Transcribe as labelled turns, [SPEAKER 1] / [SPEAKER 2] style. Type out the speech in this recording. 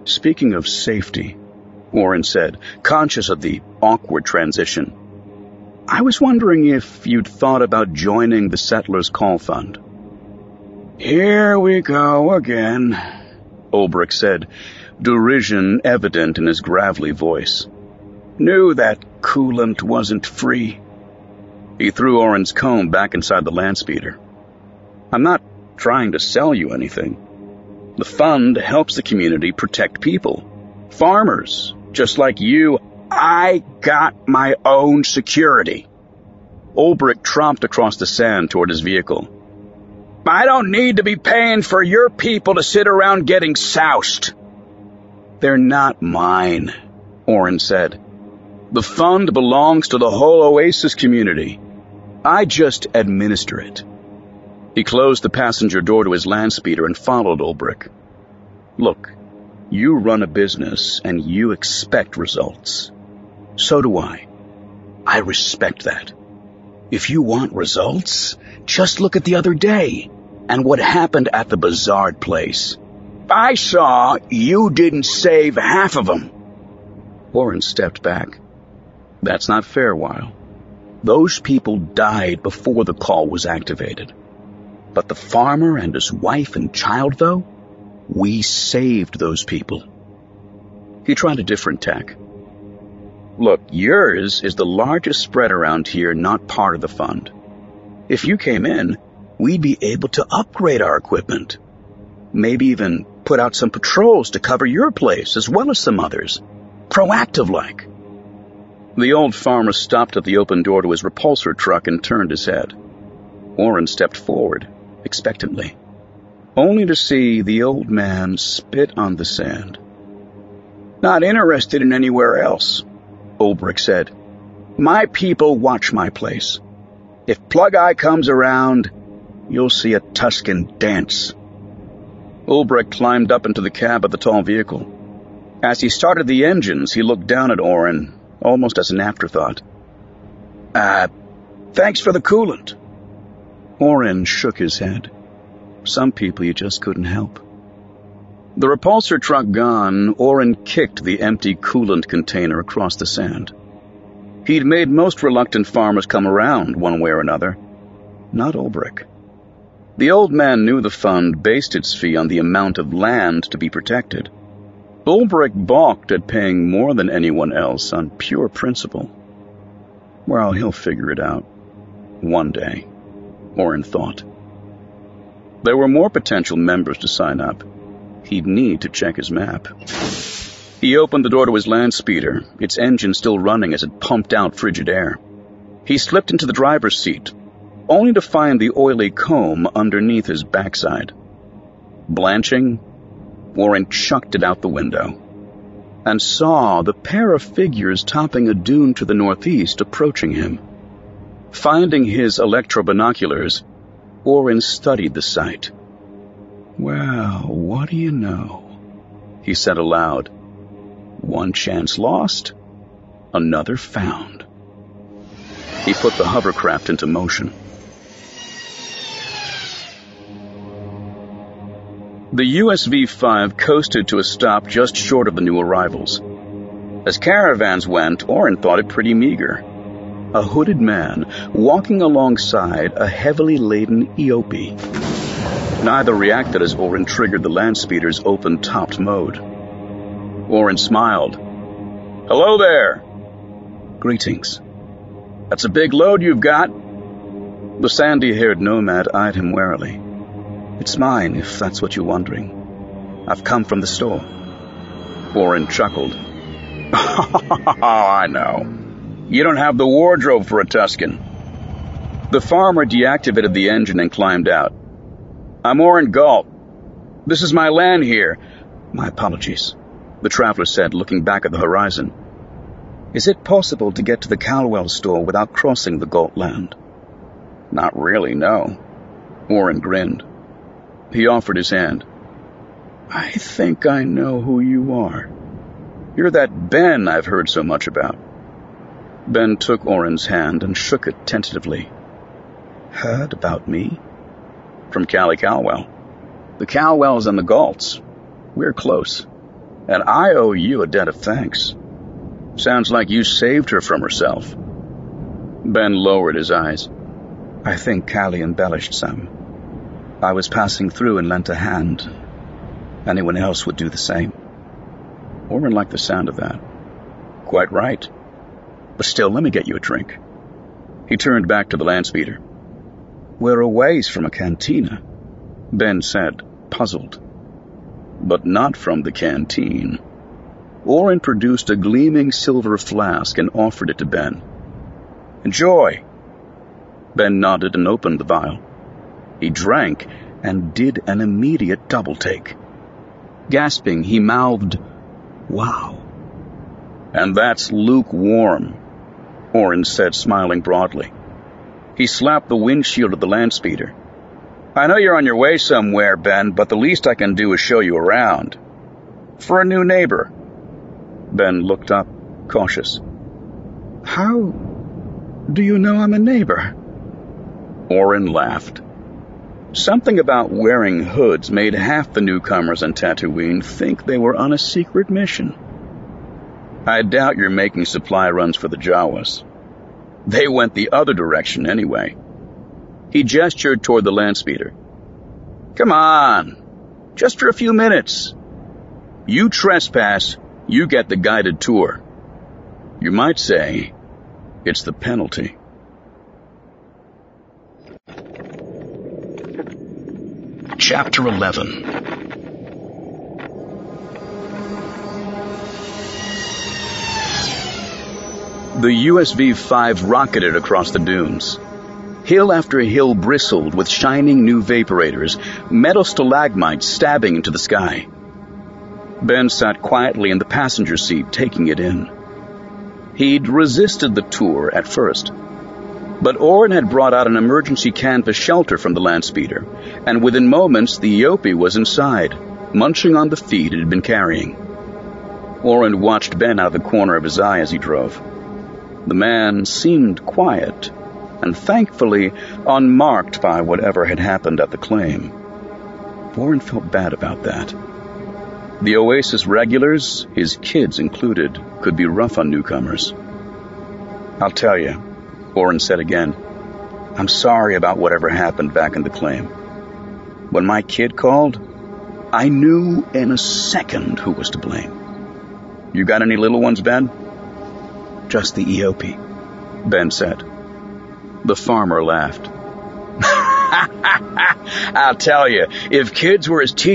[SPEAKER 1] Speaking of safety, Warren said, conscious of the awkward transition, I was wondering if you'd thought about joining the Settlers' Call Fund.
[SPEAKER 2] Here we go again,
[SPEAKER 1] Ulbrich said, derision evident in his gravelly voice.
[SPEAKER 2] Knew that coolant wasn't free.
[SPEAKER 1] He threw Oren's comb back inside the land speeder. I'm not trying to sell you anything. The fund helps the community protect people. Farmers, just like you.
[SPEAKER 2] I got my own security.
[SPEAKER 1] Ulbrich tromped across the sand toward his vehicle.
[SPEAKER 2] I don't need to be paying for your people to sit around getting soused.
[SPEAKER 1] They're not mine, Oren said. The fund belongs to the whole Oasis community. I just administer it. He closed the passenger door to his land speeder and followed Ulbrich. Look, you run a business and you expect results. So do I. I respect that. If you want results, just look at the other day and what happened at the Bizarre place.
[SPEAKER 2] I saw you didn't save half of them.
[SPEAKER 1] Oren stepped back. That's not fair, Weil. Those people died before the call was activated. But the farmer and his wife and child, though, we saved those people. He tried a different tack. Look, yours is the largest spread around here not part of the fund. If you came in, we'd be able to upgrade our equipment. Maybe even put out some patrols to cover your place as well as some others. Proactive-like. The old farmer stopped at the open door to his repulsor truck and turned his head. Oren stepped forward, expectantly, only to see the old man spit on the sand.
[SPEAKER 2] Not interested in anywhere else, Ulbrich said. My people watch my place. If Plug Eye comes around, you'll see a Tusken dance.
[SPEAKER 1] Ulbrich climbed up into the cab of the tall vehicle. As he started the engines, he looked down at Oren, almost as an afterthought.
[SPEAKER 2] Thanks for the coolant.
[SPEAKER 1] Oren shook his head. Some people you just couldn't help. The repulsor truck gone, Oren kicked the empty coolant container across the sand. He'd made most reluctant farmers come around one way or another. Not Ulbrich. The old man knew the fund based its fee on the amount of land to be protected. Ulbrich balked at paying more than anyone else on pure principle. Well, he'll figure it out. One day, Oren thought. There were more potential members to sign up. He'd need to check his map. He opened the door to his land speeder, its engine still running as it pumped out frigid air. He slipped into the driver's seat, only to find the oily comb underneath his backside. Blanching, Warren chucked it out the window and saw the pair of figures topping a dune to the northeast approaching him. Finding his electro-binoculars, Warren studied the sight. Well, what do you know? He said aloud. One chance lost, another found. He put the hovercraft into motion. The USV-5 coasted to a stop just short of the new arrivals. As caravans went, Oren thought it pretty meager. A hooded man walking alongside a heavily laden Eopie. Neither reacted as Oren triggered the land speeder's open-topped mode. Oren smiled. Hello there. Greetings. That's a big load you've got. The sandy-haired nomad eyed him warily. It's mine, if that's what you're wondering. I've come from the store. Oren chuckled. Oh, I know. You don't have the wardrobe for a Tusken. The farmer deactivated the engine and climbed out. I'm Oren Galt. This is my land here. My apologies, the traveler said, looking back at the horizon. Is it possible to get to the Calwell store without crossing the Galt land? Not really, no. Oren grinned. He offered his hand. I think I know who you are. You're that Ben I've heard so much about. Ben took Oren's hand and shook it tentatively. Heard about me? From Callie Calwell. The Calwells and the Galts. We're close. and I owe you a debt of thanks. Sounds like you saved her from herself." Ben lowered his eyes.
[SPEAKER 2] "I think Callie embellished some. I was passing through and lent a hand. Anyone else would do the same."
[SPEAKER 1] Oren liked the sound of that. "Quite right. But still, let me get you a drink." He turned back to the landspeeder.
[SPEAKER 2] "We're a ways from a cantina," Ben said, puzzled.
[SPEAKER 1] "But not from the canteen." Oren produced a gleaming silver flask and offered it to Ben. "Enjoy." Ben nodded and opened the vial. He drank and did an immediate double-take. Gasping, he mouthed, "Wow." "And that's lukewarm," Oren said, smiling broadly. He slapped the windshield of the landspeeder. "I know you're on your way somewhere, Ben, but the least I can do is show you around. For a new neighbor." Ben looked up, cautious.
[SPEAKER 2] "How do you know I'm a neighbor?"
[SPEAKER 1] Oren laughed. Something about wearing hoods made half the newcomers on Tatooine think they were on a secret mission. "I doubt you're making supply runs for the Jawas. They went the other direction anyway." He gestured toward the landspeeder. "Come on, just for a few minutes. You trespass, you get the guided tour. You might say it's the penalty." Chapter 11. The USV-5 rocketed across the dunes. Hill after hill bristled with shining new vaporators, metal stalagmites stabbing into the sky. Ben sat quietly in the passenger seat, taking it in. He'd resisted the tour at first, but Oren had brought out an emergency canvas shelter from the landspeeder, and within moments the Eopie was inside, munching on the feed it had been carrying. Oren watched Ben out of the corner of his eye as he drove. The man seemed quiet, and thankfully unmarked by whatever had happened at the claim. Oren felt bad about that. The Oasis regulars, his kids included, could be rough on newcomers. "I'll tell you," Oren said again. "I'm sorry about whatever happened back in the claim. When my kid called, I knew in a second who was to blame. You got any little ones, Ben?"
[SPEAKER 2] "Just the Eopie," Ben said.
[SPEAKER 1] The farmer laughed. "I'll tell you, if kids were as